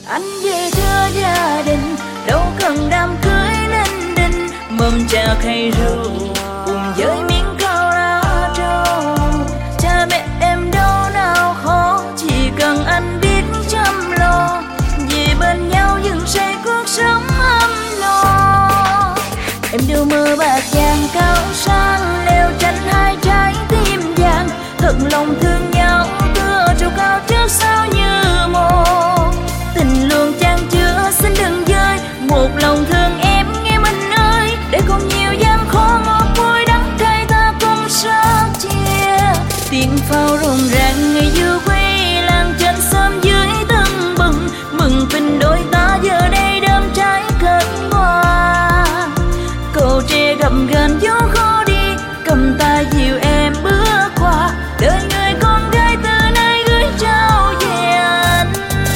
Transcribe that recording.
Anh về thưa gia đình, đâu cần đám cưới linh đình, mâm trà khay rượu